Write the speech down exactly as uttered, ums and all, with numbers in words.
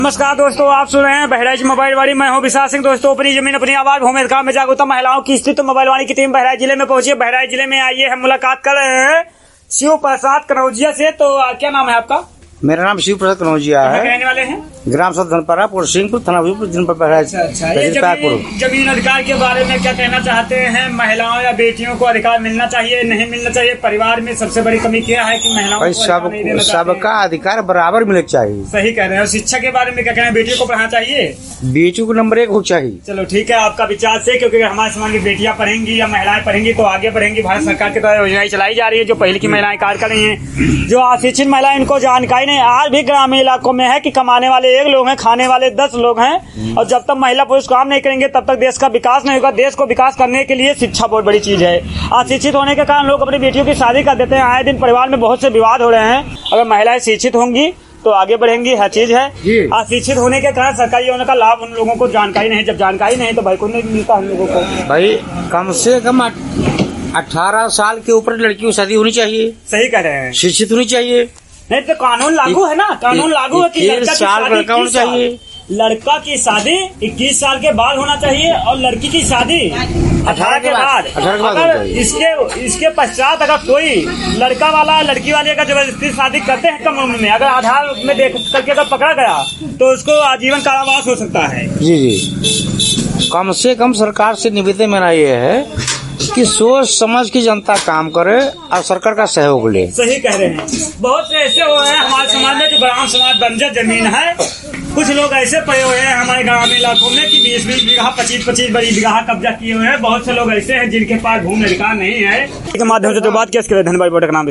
नमस्कार दोस्तों, आप सुन रहे हैं बहराइच मोबाइल वाली। मैं हूं विशाल सिंह। दोस्तों, अपनी जमीन अपनी आवाज भूमि अधिकार में जागरूकता महिलाओं की स्थिति मोबाइल वाली की टीम बहराइच जिले में पहुंची है। बहराइच जिले में आइए हम मुलाकात कर रहे हैं शिव प्रसाद कनौजिया से। तो क्या नाम है आपका? मेरा नाम शिव प्रसाद कनौजिया है। रहने वाले हैं? ग्राम सदर धनपारा, सिंहपुर थाना जनपद बहराइच। अच्छा, ये जमीन, जमीन अधिकार के बारे में क्या कहना चाहते हैं? महिलाओं या बेटियों को अधिकार मिलना चाहिए, नहीं मिलना चाहिए? परिवार में सबसे बड़ी कमी क्या है कि महिलाओं को सब सबका अधिकार बराबर मिलना चाहिए। सही कह रहे हैं। और शिक्षा के बारे में क्या कहना है? बेटियों को पढ़ाना चाहिए? बेटियों को नंबर एक हो चाहिए। चलो ठीक है, आपका विचार से, क्योंकि हमारे समाज में बेटियां पढ़ेंगी या महिलाएं पढ़ेंगी तो आगे बढ़ेंगी। भारत सरकार के द्वारा योजनाएं चलाई जा रही है जो पहले की महिलाएं कार्य कर रही हैं। जो अशिक्षित महिलाएं, इनको जानकारी नहीं। आज भी ग्रामीण इलाकों में है कि कमाने वाले एक लोग हैं, खाने वाले दस लोग हैं। और जब तक महिला पुरुष काम नहीं करेंगे तब तक देश का विकास नहीं होगा। देश को विकास करने के लिए शिक्षा बहुत बड़ी चीज है। अशिक्षित होने के कारण लोग अपनी बेटियों की शादी कर देते हैं। आए दिन परिवार में बहुत से विवाद हो रहे हैं। अगर महिलाएं शिक्षित होंगी तो आगे बढ़ेंगी, हर चीज है। अशिक्षित होने के कारण सरकारी योजना का लाभ उन लोगों को जानकारी नहीं। जब जानकारी नहीं तो भाई को नहीं मिलता हम लोगों को। भाई कम से कम अठारह साल के ऊपर लड़की की शादी होनी चाहिए। सही कह रहे हैं। शिक्षित होनी चाहिए। नहीं तो कानून लागू है ना, कानून लागू है कि लड़का साल लड़का होना चाहिए। लड़का की शादी इक्कीस साल के बाद होना चाहिए और लड़की की शादी अठारह के बाद। अगर इसके इसके पश्चात अगर कोई लड़का वाला लड़की वाले का जबरदस्ती शादी करते हैं कम उम्र में, अगर आधार में देख करके अगर पकड़ा गया तो उसको आजीवन कारावास हो सकता है। जी जी, कम से कम सरकार से निवेदन मेरा ये है कि सोच समझ की जनता काम करे और सरकार का सहयोग ले। सही कह रहे हैं। बहुत से ऐसे हुए हैं हमारे समाज में कि ग्राम समाज बंजर जमीन है। कुछ लोग ऐसे पड़े हुए हैं हमारे ग्रामीण इलाकों में कि बीस बीस बीघा पच्चीस पच्चीस बड़ी बीघा कब्जा किए हुए हैं। बहुत से लोग ऐसे हैं जिनके पास भूमि अधिकार नहीं है। के माध्यम से जो बात किया, धन्यवाद। नाम